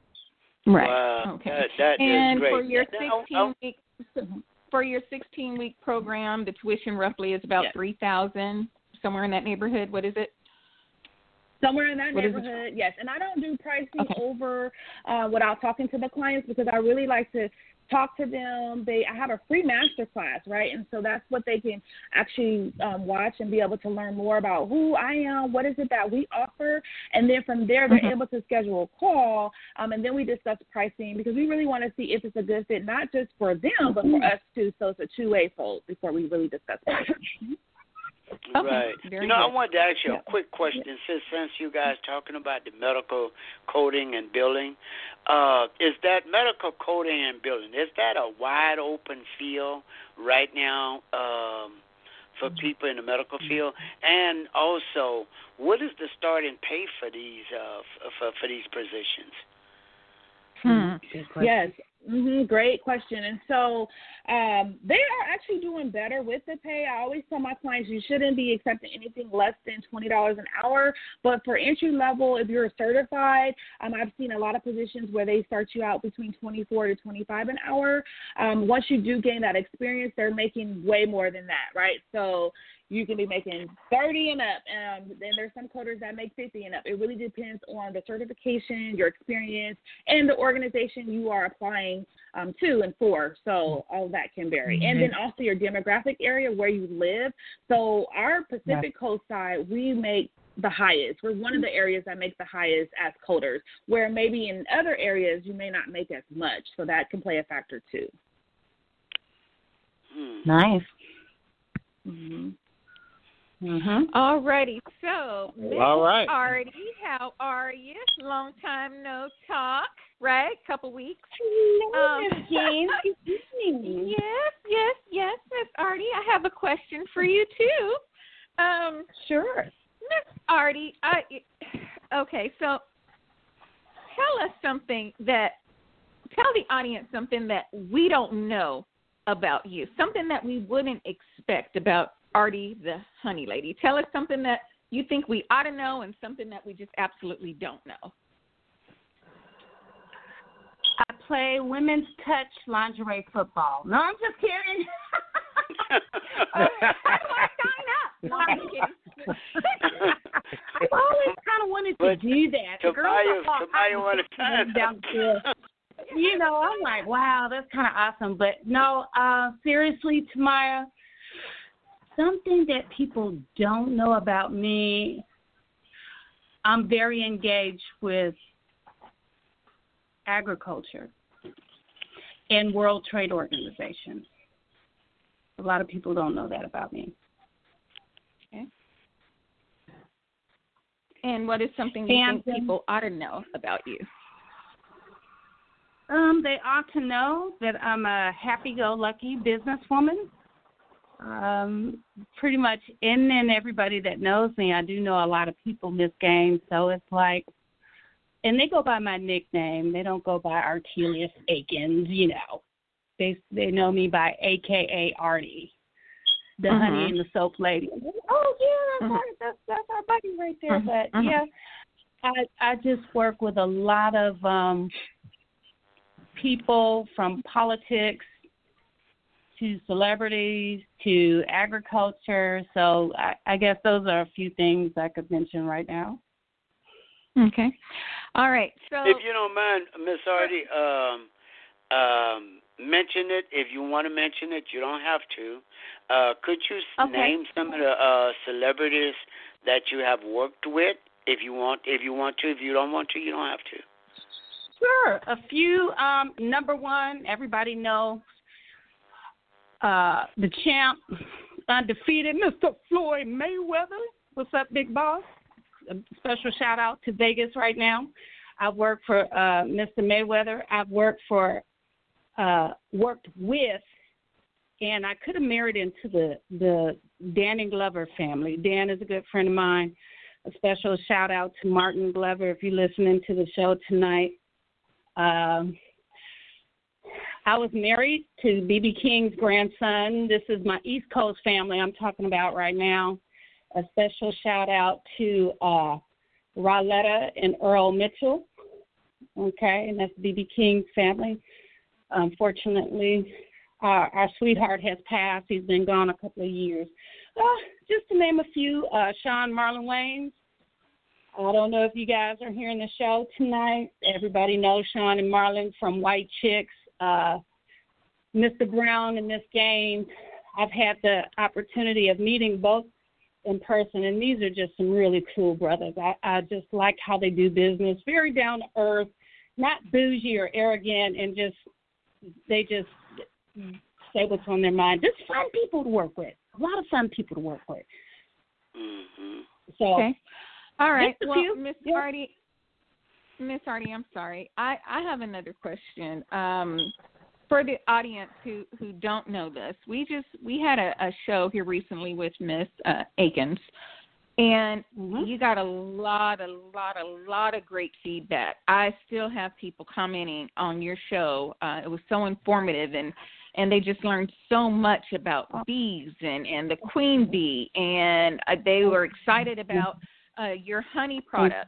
Right. Wow. Okay. That, that and is great. for your Now, sixteen week for your sixteen week program, the tuition roughly is about yes. three thousand, somewhere in that neighborhood. What is it? Somewhere in that what neighborhood, yes. And I don't do pricing okay. over uh, without talking to the clients, because I really like to talk to them. They, I have a free master class, right? And so that's what they can actually um, watch and be able to learn more about who I am, what is it that we offer. And then from there, they're mm-hmm. able to schedule a call, um, and then we discuss pricing, because we really want to see if it's a good fit, not just for them, but for us too. So it's a two-way fold before we really discuss pricing. Okay. Right. Very you know, good. I wanted to ask you yeah. a quick question. Yeah. Since since you guys talking about the medical coding and billing, uh, is that medical coding and billing, is that a wide open field right now um, for people in the medical field? And also, what is the starting pay for these uh, for for these positions? Hmm. Yes. Mm-hmm, great question. And so um, they are actually doing better with the pay. I always tell my clients you shouldn't be accepting anything less than twenty dollars an hour. But for entry level, if you're certified, um, I've seen a lot of positions where they start you out between twenty-four to twenty-five an hour. Um, once you do gain that experience, they're making way more than that, right? So you can be making thirty and up. Um, then there's some coders that make fifty and up. It really depends on the certification, your experience, and the organization you are applying um, to and for. So all of that can vary. Mm-hmm. And then also your demographic area where you live. So our Pacific yeah. Coast side, we make the highest. We're one of the areas that make the highest as coders, where maybe in other areas you may not make as much. So that can play a factor too. Hmm. Nice. Mm-hmm. Mm-hmm. All righty. So, Miss All right. Artie, how are you? Long time no talk, right? Couple weeks. Hello, Um, Miss Jean. Good evening. Yes, yes, yes, Miss Artie. I have a question for you too. Um, Sure. Miss Artie, I okay. So, tell us something that tell the audience something that we don't know about you, something that we wouldn't expect about Artie the Honey Lady. Tell us something that you think we ought to know and something that we just absolutely don't know. I play women's touch lingerie football. No, I'm just kidding. How do I sign up? No, I'm just kidding. I've always kind of wanted to But do that. The girls Tobias, are all Tobias wanted to down here. You know, I'm like, wow, that's kind of awesome. But no, uh, seriously, Tamaya, something that people don't know about me, I'm very engaged with agriculture and World Trade Organization. A lot of people don't know that about me. Okay. And what is something you And, think people ought to know about you? Um, they ought to know that I'm a happy-go-lucky businesswoman. Um, pretty much, and then everybody that knows me, I do know a lot of people, Miss Gaines, so it's like, and they go by my nickname. They don't go by Artelius Akins, you know. They they know me by A K A Artie, the Mm-hmm. honey and the soap lady. Oh yeah, that's Mm-hmm. our, that's that's our buddy right there. Mm-hmm. But Mm-hmm. yeah, I I just work with a lot of um, people from politics to celebrities to agriculture. So I, I guess those are a few things I could mention right now. Okay. All right. So If you don't mind, Miss Artie, um, um, mention it. If you want to mention it, you don't have to. Uh, could you Okay. name some of the uh, celebrities that you have worked with? If you want, if you want to. If you don't want to, you don't have to. Sure. A few. Um, number one, everybody knows uh, the champ, undefeated, Mister Floyd Mayweather. What's up, big boss? A special shout out to Vegas right now. I've worked for uh, Mister Mayweather. I've worked for, uh, worked with, and I could have married into the the Danny Glover family. Dan is a good friend of mine. A special shout out to Martin Glover if you're listening to the show tonight. Um, I was married to B B King's grandson. This is my East Coast family I'm talking about right now. A special shout out to uh, Rowletta and Earl Mitchell. Okay, and that's B B King's family. Unfortunately, our, our sweetheart has passed. He's been gone a couple of years. Uh, just to name a few, uh, Sean Marlon Wayans. I don't know if you guys are hearing the show tonight. Everybody knows Sean and Marlon from White Chicks. Uh, Mister Brown and Miss Gaines. I've had the opportunity of meeting both in person, and these are just some really cool brothers. I, I just like how they do business, very down to earth, not bougie or arrogant, and just they just say what's on their mind. Just fun people to work with, a lot of fun people to work with. Mm-hmm. So, okay. All right. Just a Well, few. Miss Yeah. Artie, Miss Artie, I'm sorry. I, I have another question. Um, for the audience who, who don't know this, we just we had a, a show here recently with Miss uh, Akins, and Mhm. you got a lot, a lot, a lot of great feedback. I still have people commenting on your show. Uh, it was so informative, and, and they just learned so much about bees and, and the queen bee, and uh, they were excited about uh, your honey product.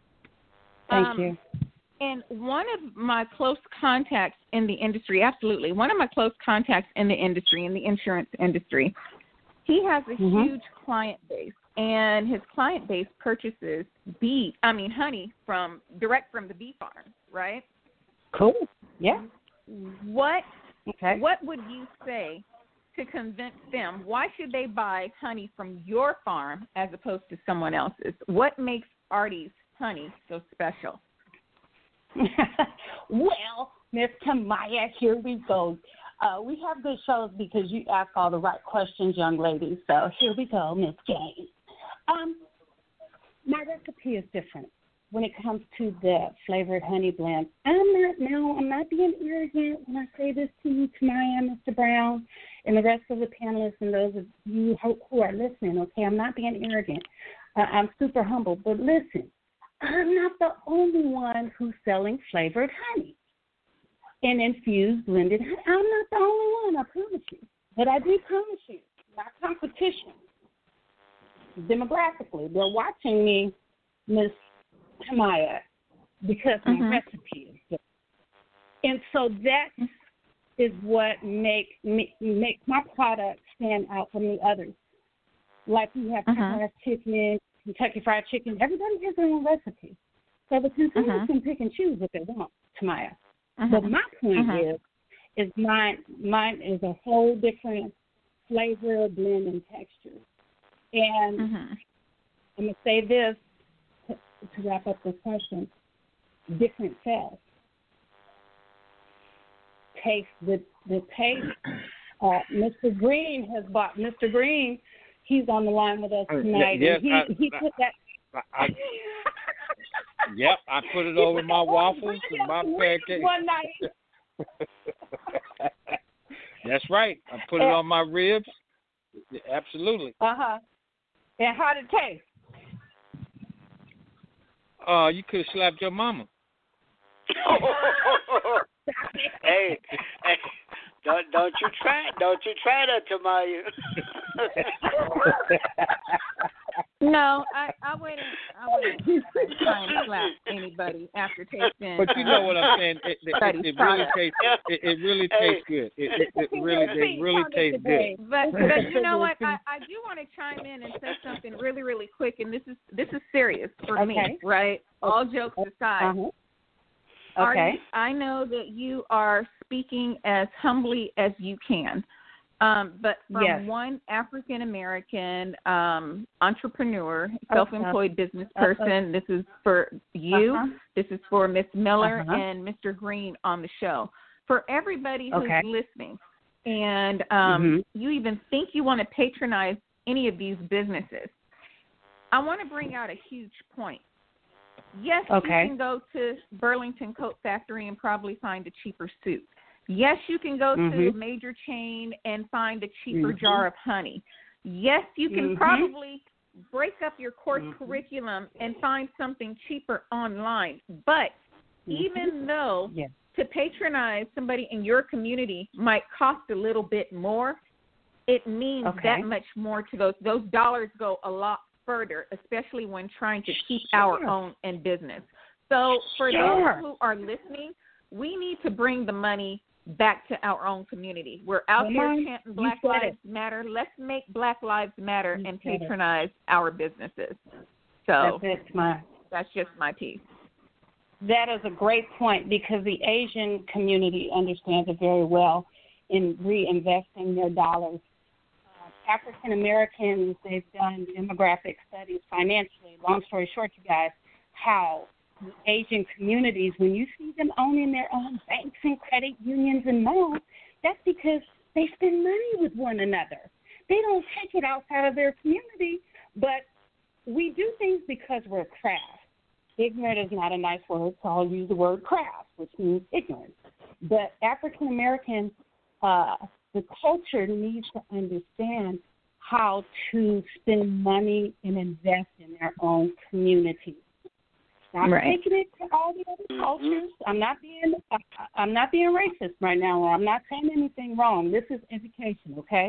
Thank Um, you. And one of my close contacts in the industry, absolutely, one of my close contacts in the industry, in the insurance industry, he has a Mhm. huge client base, and his client base purchases bee, I mean honey from direct from the bee farm, right? Cool. Yeah. What Okay. what would you say to convince them? Why should they buy honey from your farm as opposed to someone else's? What makes Artie's honey so special? Well, Miss Tamaya, here we go. Uh, we have good shows because you ask all the right questions, young ladies. So here we go, Miss Jane. Um, my recipe is different when it comes to the flavored honey blend. I'm not now. I'm not being arrogant when I say this to you, Tamaya, Mister Brown, and the rest of the panelists and those of you who are listening. Okay, I'm not being arrogant. Uh, I'm super humble. But listen, I'm not the only one who's selling flavored honey and infused blended honey. I'm not the only one, I promise you. But I do promise you, my competition, demographically, they're watching me, Miss Tamaya, because my mm-hmm. recipe is good. And so that is what make me, make my product stand out from the others. Like we have mm-hmm. Kentucky Fried Chicken, Kentucky Fried Chicken. Everybody has their own recipe. So the consumers mm-hmm. can pick and choose what they want, Tamaya. Mm-hmm. But my point mm-hmm. is, is mine, mine is a whole different flavor, blend, and texture. And mm-hmm. I'm going to say this to, to wrap up this question. Different cells. Taste, the, the taste. Uh, Mister Green has bought, Mister Green, he's on the line with us tonight. Yes, he, I, he put that. I, I, yep, I put it over my waffles and my pancakes. One night. That's right. I put it on my ribs. Absolutely. Uh-huh. And how did it taste? Uh, you could have slapped your mama. hey, hey, don't don't you try don't you try that, Tamaya. No, I, I wouldn't. I wouldn't try and slap anybody after tasting. But you know what I'm saying? It, it, it, it really tastes. It, it really tastes good. It, it, it really, it really tastes good. But but you know what? I, I do want to chime in and say something really really quick, and this is this is serious for okay. me, right? All jokes aside. Uh-huh. Are okay. you, I know that you are speaking as humbly as you can. Um, but from yes. one African American um, entrepreneur, self-employed uh-huh. business person, uh-huh. this is for you, uh-huh. this is for Miss Miller uh-huh. and Mister Green on the show. For everybody who's okay. listening, and um, mm-hmm. you even think you want to patronize any of these businesses, I want to bring out a huge point. Yes, okay. you can go to Burlington Coat Factory and probably find a cheaper suit. Yes, you can go mm-hmm. to a major chain and find a cheaper mm-hmm. jar of honey. Yes, you can mm-hmm. probably break up your course mm-hmm. curriculum and find something cheaper online. But mm-hmm. even though yes. to patronize somebody in your community might cost a little bit more, it means okay. that much more to those. Those dollars go a lot further, especially when trying to keep sure. our own in business. So for sure. those who are listening, we need to bring the money back to our own community. We're out Come here on. chanting Black You Lives it. Matter. Let's make Black Lives Matter You and said patronize it. our businesses. So that's, it, my, that's just my piece. That is a great point because the Asian community understands it very well in reinvesting their dollars. African Americans, they've done demographic studies financially. Long story short, you guys, how Asian communities, when you see them owning their own banks and credit unions and malls, that's because they spend money with one another. They don't take it outside of their community, but we do things because we're craft. Ignorant is not a nice word, so I'll use the word craft, which means ignorance. But African American uh the culture needs to understand how to spend money and invest in their own community. Not right. taking it to all the other cultures. I'm not being I'm not being racist right now, or I'm not saying anything wrong. This is education, okay?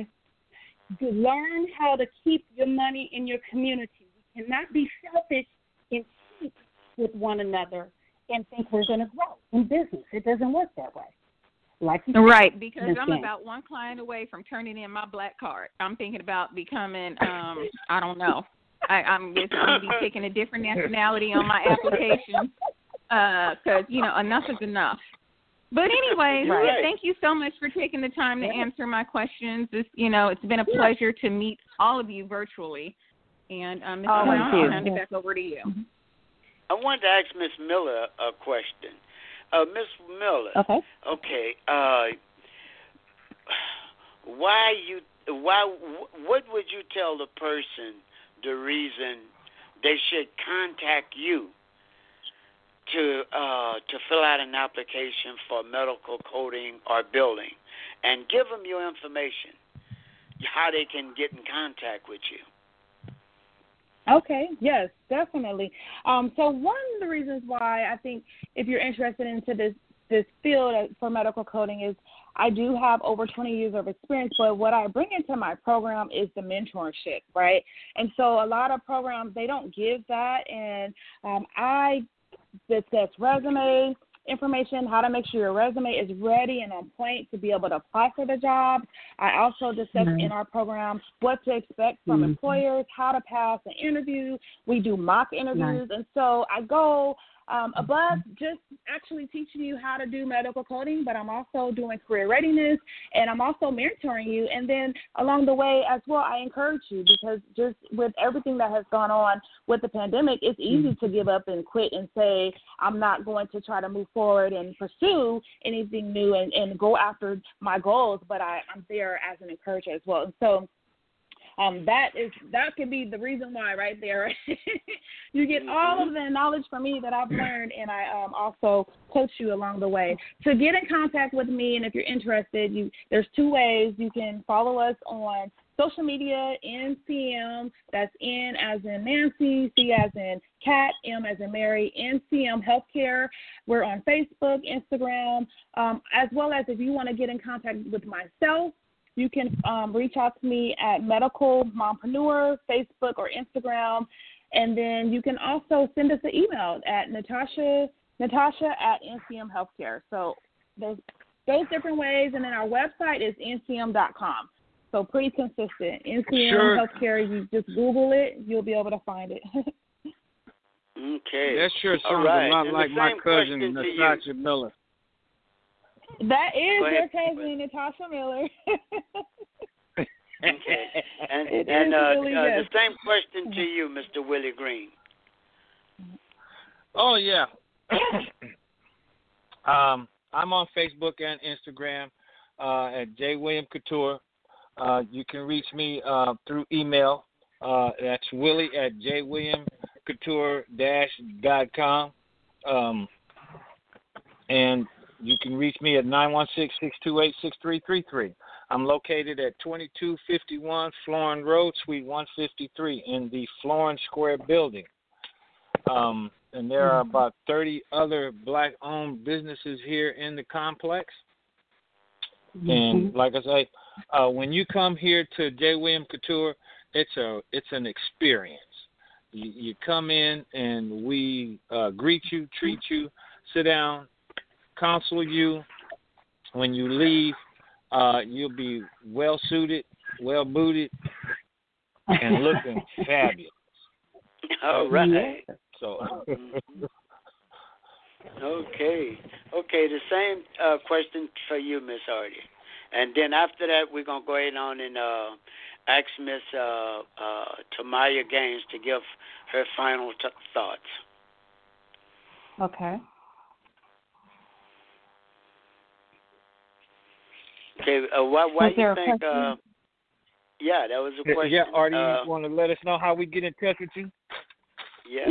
To learn how to keep your money in your community. We cannot be selfish and cheap with one another and think we're going to grow in business. It doesn't work that way. Like right, because I'm about one client away from turning in my black card. I'm thinking about becoming, um, I don't know. I, I'm just going to be picking a different nationality on my application because, uh, you know, enough is enough. But anyway, right. thank you so much for taking the time to answer my questions. This, you know, it's been a pleasure to meet all of you virtually. And um, Miz Oh, Brown, I'll hand it back over to you. I wanted to ask Miss Miller a question. Uh, Miss Miller. Okay. Okay. Uh, why you why what would you tell the person the reason they should contact you to uh, to fill out an application for medical coding or building, and give them your information, how they can get in contact with you? Okay, yes, definitely. Um, so one of the reasons why I think if you're interested into this this field for medical coding is I do have over twenty years of experience, but what I bring into my program is the mentorship, right? And so a lot of programs, they don't give that, and um, I discuss resume information, how to make sure your resume is ready and on point to be able to apply for the job. I also discuss mm-hmm. in our program what to expect from mm-hmm. employers, how to pass an interview. We do mock interviews. Nice. And so I go um, above just actually teaching you how to do medical coding, but I'm also doing career readiness, and I'm also mentoring you. And then along the way as well, I encourage you, because just with everything that has gone on with the pandemic, it's easy mm-hmm. to give up and quit and say, I'm not going to try to move forward and pursue anything new and, and go after my goals, but I, I'm there as an encourager as well. And so um, that is that could be the reason why right there. You get all of the knowledge from me that I've learned, and I um, also coach you along the way. To get in contact with me, and if you're interested, you there's two ways. You can follow us on social media, N C M, that's N as in Nancy, C as in Cat, M as in Mary, N C M Healthcare. We're on Facebook, Instagram, um, as well as if you want to get in contact with myself, you can um, reach out to me at Medical Mompreneur, Facebook or Instagram. And then you can also send us an email at Natasha, Natasha at N C M Healthcare. So there's those different ways. And then our website is N C M dot com. So pretty consistent. N C M sure. Healthcare, you just Google it, you'll be able to find it. Okay. That sure sounds right. a lot and like my cousin, Natasha Miller. That is your cousin, Natasha Miller. Okay. And, and uh, really uh, the same question to you, Mister Willie Green. Oh, yeah. um, I'm on Facebook and Instagram uh, at J. William Couture. Uh, you can reach me uh, through email. Uh, that's Willie at j william couture dash dot com. Um, and you can reach me at nine one six, six two eight, six three three three. I'm located at twenty-two fifty-one Florin Road, Suite one fifty-three in the Florin Square building. Um, and there are about thirty other black-owned businesses here in the complex. Mm-hmm. And like I say, uh, when you come here to J. William Couture, it's a it's an experience. You, you come in and we uh, greet you, treat you, sit down, counsel you. When you leave, uh, you'll be well suited, well booted, and looking fabulous. All right. So. Okay. Okay, the same uh, question for you, Miss Hardy. And then after that, we're going to go ahead on and uh, ask Miss uh, uh, Tamaya Gaines to give her final t- thoughts. Okay. Okay, uh, why, why do you think... Uh, yeah, that was a question. Yeah, Artie, uh, you want to let us know how we get in touch with you? Yes.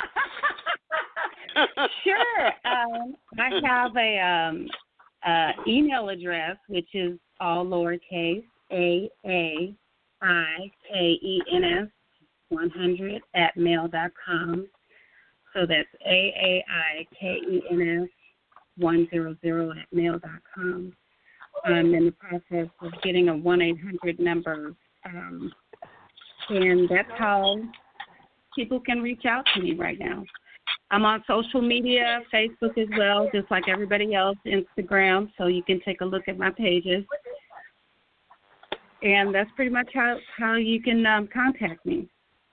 Sure. Um, I have a um, uh, email address, which is all lowercase A A I K E N S one hundred at mail dot com. So that's A A I K E N S one hundred at mail dot com. I'm in the process of getting a one eight hundred number, um, and that's how people can reach out to me right now. I'm on social media, Facebook as well, just like everybody else, Instagram, so you can take a look at my pages. And that's pretty much how, how you can um, contact me.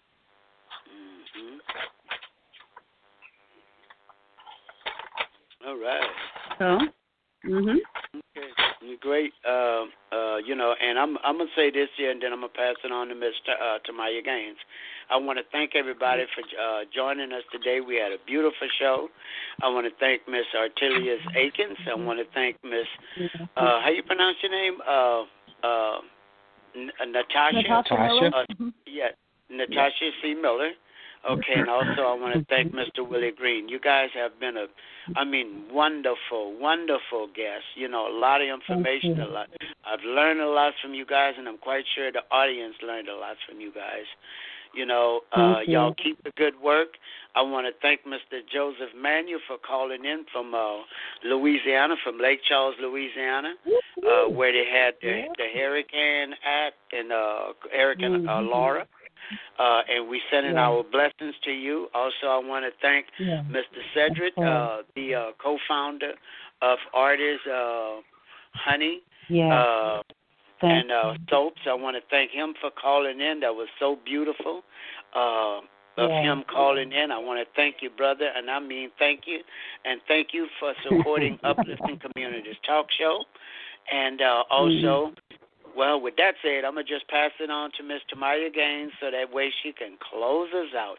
Mm-hmm. All right. So, mhm. Okay. Great. Uh, uh, you know, and I'm I'm gonna say this here, and then I'm gonna pass it on to Miss T- uh, Tamaya Gaines. I want to thank everybody for uh, joining us today. We had a beautiful show. I want to thank Miss Artelius Akins. I want to thank Miss, uh, how you pronounce your name? Uh, uh, N- Natasha. Natasha. Uh, yeah, Natasha C. Miller. Okay, and also I want to thank Mister Willie Green. You guys have been a, I mean, wonderful, wonderful guests. You know, a lot of information. A lot. I've learned a lot from you guys, and I'm quite sure the audience learned a lot from you guys. You know, uh, y'all keep the good work. I want to thank Mister Joseph Manuel for calling in from uh, Louisiana, from Lake Charles, Louisiana, uh, where they had the, the hurricane at and uh, Hurricane uh, Laura. Uh, and we sending yeah. our blessings to you. Also, I want to thank yeah. Mister Cedric, uh, the uh, co-founder of Artist uh, Honey yeah. uh, and uh, Soaps. I want to thank him for calling in. That was so beautiful uh, of yeah. him calling in. I want to thank you, brother, and I mean thank you. And thank you for supporting Uplifting Communities Talk Show. And uh, also... Mm-hmm. Well, with that said, I'm going to just pass it on to Miss Tamaya Gaines so that way she can close us out,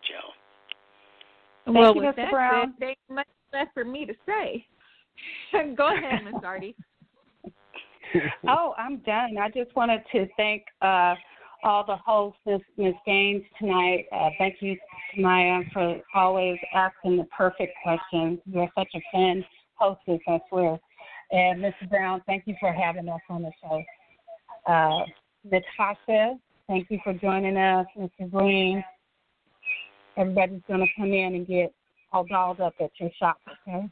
y'all. Well, you, with Mister that Brown. said, there's much left for me to say. Go ahead, Miss Artie. Oh, I'm done. I just wanted to thank uh, all the hosts, Miss Miss Gaines, tonight. Uh, thank you, Tamaya, for always asking the perfect questions. You're such a fan hostess, I swear. And Mister Brown, thank you for having us on the show. Uh, Natasha, thank you for joining us. Mister Green, everybody's going to come in and get all dolled up at your shop, okay?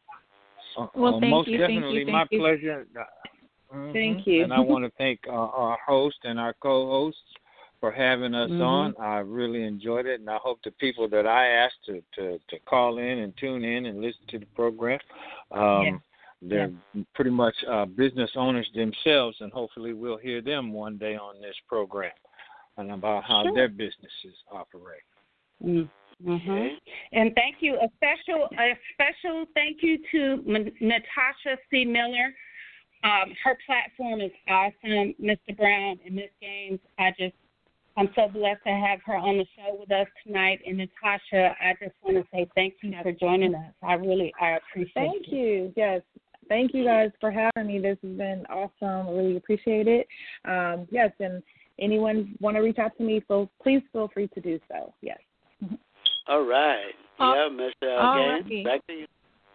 Uh, well, thank most you, definitely, thank you, my thank pleasure. Mm-hmm. Thank you. And I want to thank uh, our host and our co-hosts for having us mm-hmm. on. I really enjoyed it, and I hope the people that I asked to, to, to call in and tune in and listen to the program, um, yeah. they're yeah. pretty much uh, business owners themselves, and hopefully we'll hear them one day on this program and about how sure. their businesses operate. Mm-hmm. Okay. And thank you, a special a special thank you to M- Natasha C. Miller. Um, her platform is awesome, Mister Brown and Miss Gaines. I just I'm so blessed to have her on the show with us tonight. And Natasha, I just want to say thank you for joining us. I really I appreciate it. Thank you. Yes. Thank you guys for having me. This has been awesome. I really appreciate it. Um, yes, and anyone want to reach out to me, so please feel free to do so. Yes. All right. Oh, yeah, Mister All Gaines, back to you.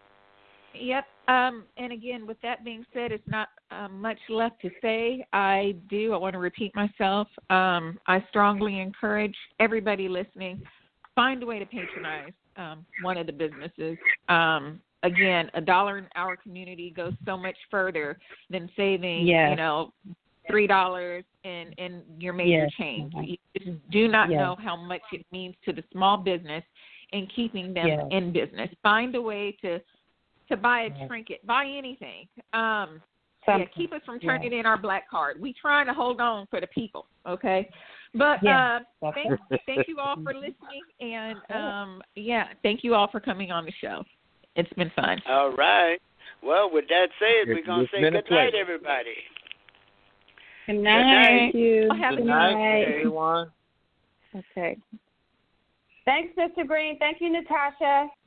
Yep. Um, and again, with that being said, it's not uh, much left to say. I do. I want to repeat myself. Um, I strongly encourage everybody listening, find a way to patronize um, one of the businesses. Um, again, a dollar in our community goes so much further than saving, yes. you know, three dollars in, in your major yes. change. You just do not yes. know how much it means to the small business in keeping them yes. in business. Find a way to to buy a yes. trinket, buy anything. Um, yeah, keep us from turning yes. in our black card. We trying to hold on for the people, okay? But yes. uh, thank, thank you all for listening, and um, yeah, thank you all for coming on the show. It's been fun. All right. Well, with that said, we're going to say good night, everybody. Good night. Thank you. Have good a night, night, everyone. Okay. Thanks, Mister Green. Thank you, Natasha.